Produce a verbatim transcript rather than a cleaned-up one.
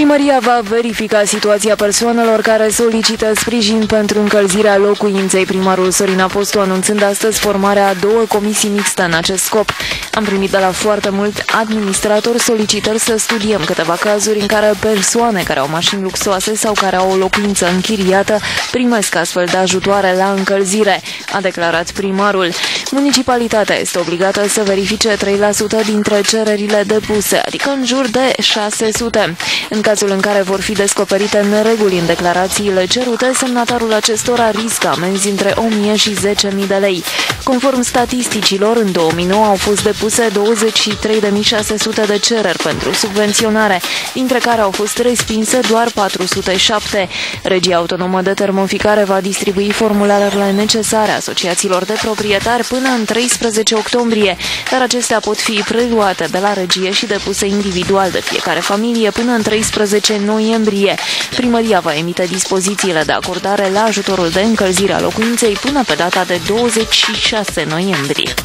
Primăria va verifica situația persoanelor care solicită sprijin pentru încălzirea locuinței. Primarul Sorin Apostu anunțând astăzi formarea a două comisii mixte în acest scop. Am primit de la foarte mult administratori solicitări să studiem câteva cazuri în care persoane care au mașini luxoase sau care au o locuință închiriată primesc astfel de ajutoare la încălzire, a declarat primarul. Municipalitatea este obligată să verifice trei la sută dintre cererile depuse, adică în jur de șase sute. În cazul în care vor fi descoperite nereguli în declarațiile cerute, semnatarul acestora riscă amenzi între o mie și zece mii de lei. Conform statisticilor, în două mii nouă au fost depuse douăzeci și trei de mii șase sute de cereri pentru subvenționare, dintre care au fost respinse doar patru sute șapte. Regia Autonomă de Termoficare va distribui formularele necesare asociațiilor de proprietari până în treisprezece octombrie, dar acestea pot fi preluate de la regie și depuse individual de fiecare familie până în treisprezece noiembrie. Primăria va emite dispozițiile de acordare la ajutorul de încălzire a locuinței până pe data de douăzeci și șase noiembrie.